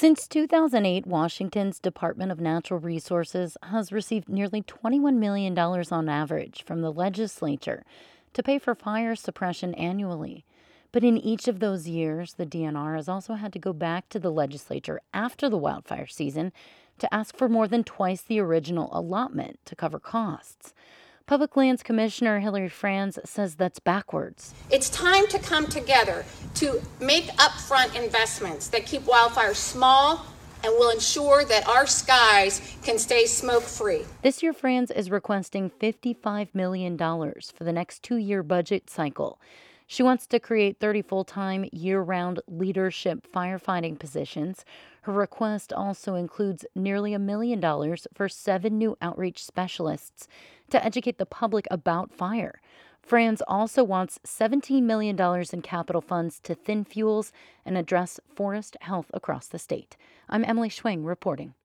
Since 2008, Washington's Department of Natural Resources has received nearly $21 million on average from the legislature to pay for fire suppression annually. But in each of those years, the DNR has also had to go back to the legislature after the wildfire season to ask for more than twice the original allotment to cover costs. Public Lands Commissioner Hilary Franz says that's backwards. It's time to come together to make upfront investments that keep wildfires small and will ensure that our skies can stay smoke-free. This year, Franz is requesting $55 million for the next 2-year budget cycle. She wants to create 30 full-time, year-round leadership firefighting positions. Her request also includes nearly $1 million for 7 new outreach specialists to educate the public about fire. Franz also wants $17 million in capital funds to thin fuels and address forest health across the state. I'm Emily Schwing reporting.